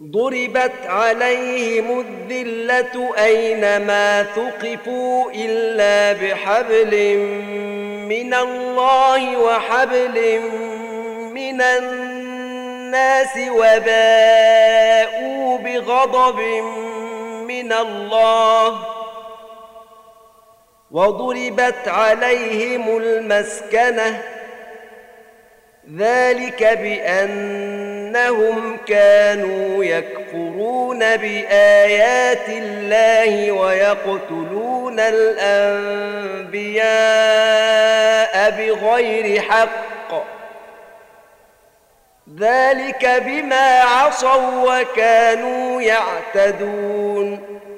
ضربت عليهم الذلة أينما ثقفوا إلا بحبل من الله وحبل من الناس وباءوا بغضب من الله وضربت عليهم المسكنة ذلك بأنهم كانوا يكفرون بآيات الله ويقتلون الأنبياء بغير حق ذلك بما عصوا وكانوا يعتدون